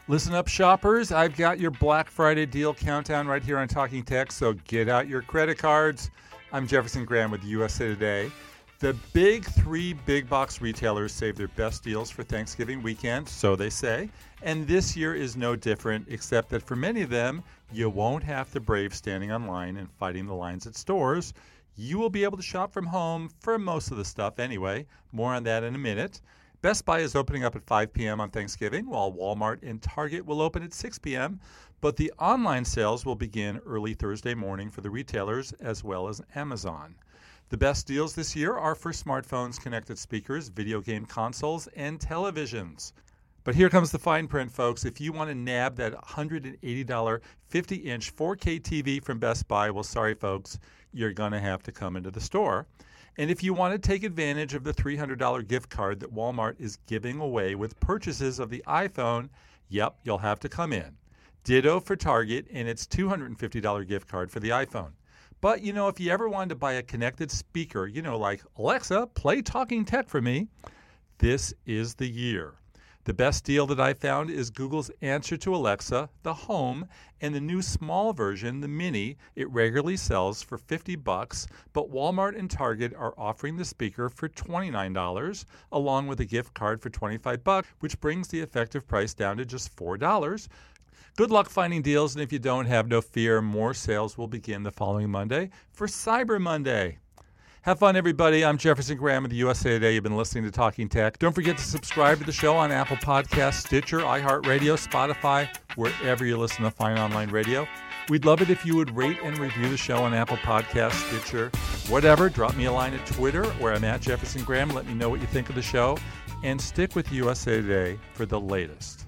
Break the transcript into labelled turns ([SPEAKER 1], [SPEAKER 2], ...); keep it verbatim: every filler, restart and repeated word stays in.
[SPEAKER 1] Listen up, shoppers. I've got your Black Friday deal countdown right here on Talking Tech, so get out your credit cards. I'm Jefferson Graham with U S A Today. The big three big box retailers save their best deals for Thanksgiving weekend, so they say. And this year is no different, except that for many of them, you won't have to brave standing online and fighting the lines at stores. You will be able to shop from home for most of the stuff anyway. More on that in a minute. Best Buy is opening up at five p.m. on Thanksgiving, while Walmart and Target will open at six p.m., but the online sales will begin early Thursday morning for the retailers as well as Amazon. The best deals this year are for smartphones, connected speakers, video game consoles, and televisions. But here comes the fine print, folks. If you want to nab that one hundred eighty dollars fifty-inch four K T V from Best Buy, well, sorry, folks, you're going to have to come into the store. And if you want to take advantage of the three hundred dollars gift card that Walmart is giving away with purchases of the iPhone, yep, you'll have to come in. Ditto for Target and its two hundred fifty dollars gift card for the iPhone. But, you know, if you ever wanted to buy a connected speaker, you know, like, Alexa, play Talking Tech for me, this is the year. The best deal that I found is Google's answer to Alexa, the Home, and the new small version, the Mini. It regularly sells for fifty bucks, but Walmart and Target are offering the speaker for twenty-nine dollars, along with a gift card for twenty-five bucks, which brings the effective price down to just four dollars. Good luck finding deals, and if you don't, have no fear. More sales will begin the following Monday for Cyber Monday. Have fun, everybody. I'm Jefferson Graham with the U S A Today. You've been listening to Talking Tech. Don't forget to subscribe to the show on Apple Podcasts, Stitcher, iHeartRadio, Spotify, wherever you listen to fine online radio. We'd love it if you would rate and review the show on Apple Podcasts, Stitcher, whatever. Drop me a line at Twitter, where I'm at Jefferson Graham. Let me know what you think of the show. And stick with U S A Today for the latest.